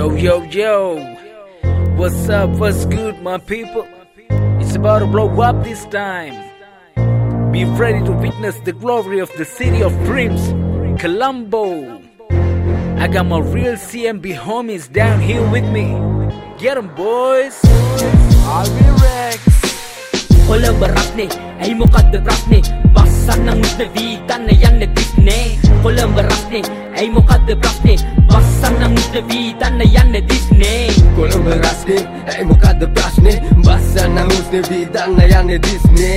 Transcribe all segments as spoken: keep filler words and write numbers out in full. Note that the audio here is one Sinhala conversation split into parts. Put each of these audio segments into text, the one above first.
Yo, yo, yo. What's up? What's good, my people? It's about to blow up this time. Be ready to witness the glory of the city of dreams, Colombo. I got my real C M B homies down here with me. Get 'em, boys. I'll be Rex. Colombo රස්නේ ඇයි මොකද්ද ප්‍රශ්නේ බස්සන්නම් උස්නේ වීතන්න යන්නේ දිස්නේ කොළඹ රස්නේ ඇයි මොකද්ද ප්‍රශ්නේ බස්සන්නම් උස්නේ වීතන්න යන්නේ දිස්නේ කොළඹ රස්නේ ඇයි මොකද්ද ප්‍රශ්නේ බස්සන්නම් උස්නේ වීතන්න යන්නේ දිස්නේ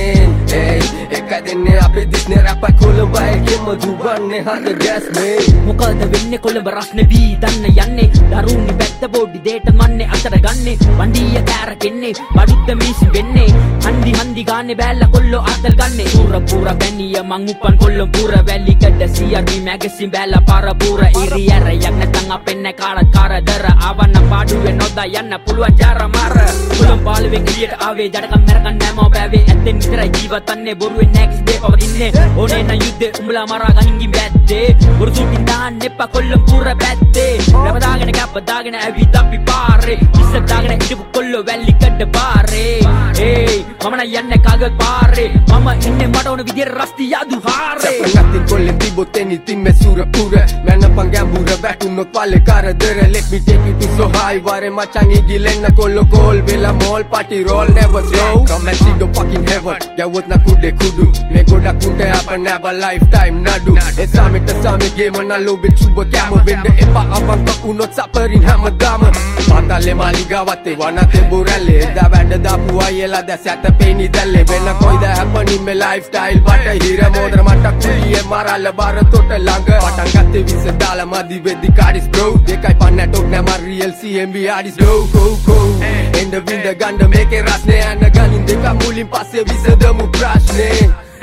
ඒ එක දෙන්නේ අපේ දිස්නේ රැපයි කොළඹයි කෙම දුවන්නේ හද ගැස්නේ මොකද වෙන්නේ කොළඹ රස්නේ වීතන්න යන්නේ දරුණි පැත්ත බොඩි දෙයට මන්නේ අතර ගන්නේ වණ්ඩිය කෑරකෙන්නේ බඩුත් මිනිස්සු වෙන්නේ හන්දි හන්දි ගානේ බැල්ල කොල්ලෝ අතල් ගන්නේ පුර පුර බැනිය මං උපන් කොල්ලෝ පුර වැලි කඩ සියර්වි මැගසින් බැල්ල පාර පුර ඉරියර යක් නැතන් අපෙන්න කාර කාරදර ආවන්න පාඩුවේ නොදා යන්න පුළුවන් ජාර මාර කොළඹ පාළුවෙන් එළියට ආවේ ජඩකම් මැරගන්න නැමෝ බෑවේ ඇත්තෙන් විතරයි ජීවත්න්නේ බොරුවෙන් නැක්ස් දේ පවතින්නේ ඕනේ නම් යුද්ධේ උඹලා මරා ගනින්ගින් බැද්දේ බොරු සුටින් දාන්න එපා කොල්ලෝ පුර පැත්තේ ලබදාගෙන කැප්ප දාගෙන ඇවිත් අපි පාරේ ඉස්ස දාගෙන ඉඳපු කොල්ලෝ වැලි කඩ පාරේ ඒ මම නම් යන්නේ කාගත් පාරේ මම ඉන්නේ මට ඕන විදියට රස්ති යදු හාරේ සපනත්ින් කොල්ලෙන් තිබොත් anything මේ සූර පුර මැනපන් ගැඹුර වැටුනොත් පල්ලේ කරදර let me take you to so high වරේ මචං ඉගිලෙන්න කොල්ලෝ කෝල් වෙලා මෝල් party roll never slow come and see the fucking heaven යවොත් නා කුඩේ කුඩු මේ ගොඩක් උන්ට අප never lifetime නඩු ඒ සාමිට සාමි ගේම නා ලෝබේ චුබ කැම වෙන්න එපා අවංක උනොත් සපරින් හැමදාම පාතාලේ මාලිගාවත්තේ වනතේ බුරල්ලේ දා වැඩ දාපු අයලා දැස් ඇත පේනි දැල්ලේ වෙන කොයිද හැපනින් මේ lifestyle බට හිර මොදර මට කුලියේ මරල්ල බාර තොට ළඟ පටන් ගත්තේ විස දාලා මදි වෙදි කාඩිස් bro දෙකයි පන්නටොක් නැම real C M B artist go go go end the wind ගන්න මේකේ රස්නේ යන ගනින් දෙක මුලින් පස්සේ විසදමු ප්‍රශ්නේ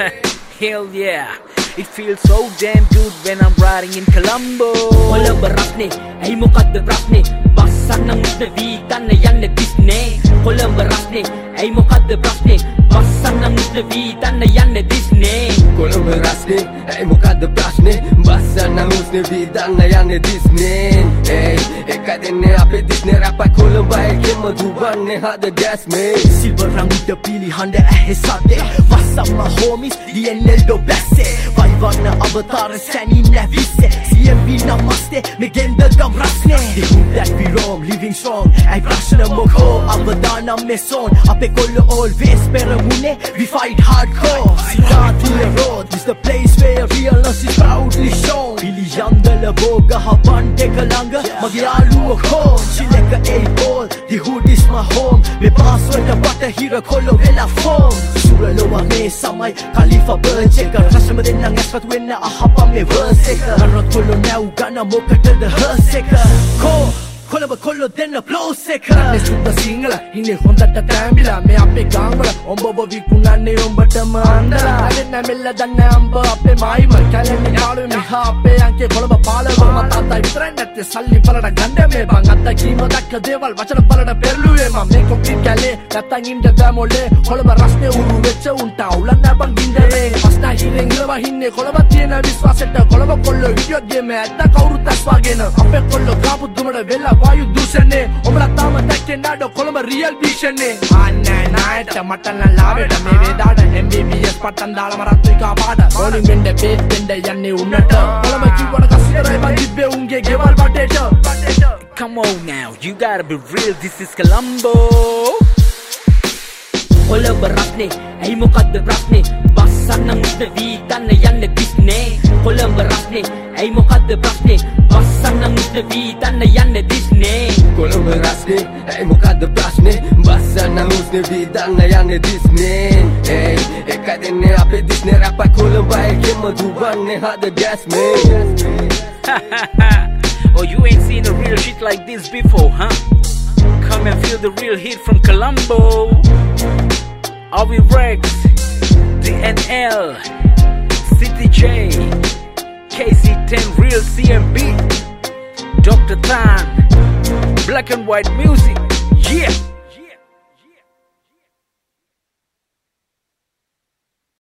Hell yeah. It feels so damn good when I'm riding in Colombo. Colombo රස්නේ ඇයි මොකද්ද ප්‍රශ්නේ බස්සන්නම් උස්නේ වීතන්න යන්නේ දිස්නේ කොළඹ රස්නේ ඇයි මොකද්ද ප්‍රශ්නේ බස්සන්නම් උස්නේ වීතන්න යන්නේ දිස්නේ කොළඹ රස්නේ ඇයි මොකද්ද ප්‍රශ්නේ බස්සන්නම් උස්නේ වීතන්න යන්නේ දිස්නේ ඒ එක දෙන්නේ අපේ දිස්නේ රැපයි කොළඹයි කෙම දුවන්නේ හද ගැස්නේ Silver රංගුට පිලි හඬ ඇහෙසද්දේ What's up my homies the N L do බැස්සේ වයිවන්න අවතාර සැනින් නැවිස්සේ C M B නමස්තේ මේ ගෙන්ද ගම් රස්නේ They who that we wrong living strong ඇයි ප්‍රශ්න මොකෝ අවදානම් මේ සෝන් අපේ කොල්ලෝ always පෙරමුණේ we fight hardcore Siddhartha road is the place where realness is proudly shown පිලි යන්දල බෝගහ බණ්ඩෙක ළඟ මගේ යාළුවෝ කෝ චිලක A ball the hood is my home මේ පාස්වර්ඩ බටහිර කොල්ලෝ වෙලා ෆෝම් සුරලෝවා මේ සමයි කලිෆා බර්ච් එක රසම දෙන්නම් ඇස්වත් වෙන්න අහපම් මේ වර්ස් එක අරොත් කොල්ලෝ නැව් ගන්න මොකටද හර්ස් එක කෝ කොළඹ කොල්ලෝ දෙන්න ප්ලෝස් එක මේ සුද්ද සිංහල ඉන්නේ හොඳට තැඹිලා මේ අපේ ගාම්වල ඔඹ විකුණන්නේ ඔඹටම අන්දලා අදෙන්න මෙල්ල දන්න අම්බ අපේ මායිම කැලෙන්නේ යාළුවෝ මෙහා අපේ අංකේ කොළඹ පාලව මම තාත්තා විතරයි නැත්තේ සල්ලි බලට ගන්න මේ බං අත්ත කීම දක්ක දේවල් වචන බලට පෙරළුවේ මම මේ කොපි කැලේ නැත්තන් ඉන්න දැමොලේ කොළඹ රස්නේ උරු වෙච්ච උන්ට අවුලක් නැ බං ගින්දරේ පස්නා හිරෙන් ගලවා හින්නේ කොළඹ තියෙන විශ්වාසෙට කොළඹ කොල්ලෝ විඩියෝ ගේම ඇත්ත කවුරුත් අස්වාගෙන අපේ කොල්ලෝ කාපු දුමඩ වෙලා වායු දූෂණේ ඔබලා තාම දැක්කේ නාඩෝ කොළඹ රියල් භීෂණේ ආන්නේ නායට මටන් ලාවෙට මේ වේදාට M B B S පටන් දාලා මරත් එක පාඩ ඕලින් වෙන්න බේත් වෙන්න යන්නේ උන්නට කොළඹ කිව්වට කසිරයි මං තිබ්බේ උන්ගේ ගෙවල් වටේට Come on now, you gotta be real. This is Colombo. Colombo රස්නේ ඇයි මොකද්ද ප්‍රශ්නේ බස්සන්නම් උස්නේ වීතන්න යන්නේ දිස්නේ කොළඹ රස්නේ ඇයි මොකද්ද ප්‍රශ්නේ බස්සන්නම් උස්නේ වීතන්න යන්නේ දිස්නේ කොළඹ රස්නේ ඇයි මොකද්ද ප්‍රශ්නේ බස්සන්නම් උස්නේ වීතන්න යන්නේ දිස්නේ ඒ එක දෙන්නේ අපේ දිස්නේ රැපයි කොළඹයි කෙම දුවන්නේ හද ගැස්නේ Oh, you ain't seen a real shit like this before, huh? Come and feel the real heat from Colombo. Avi Rex, D N L, City J, K C ten Real C M B, Doctor Tan, Black and White Music.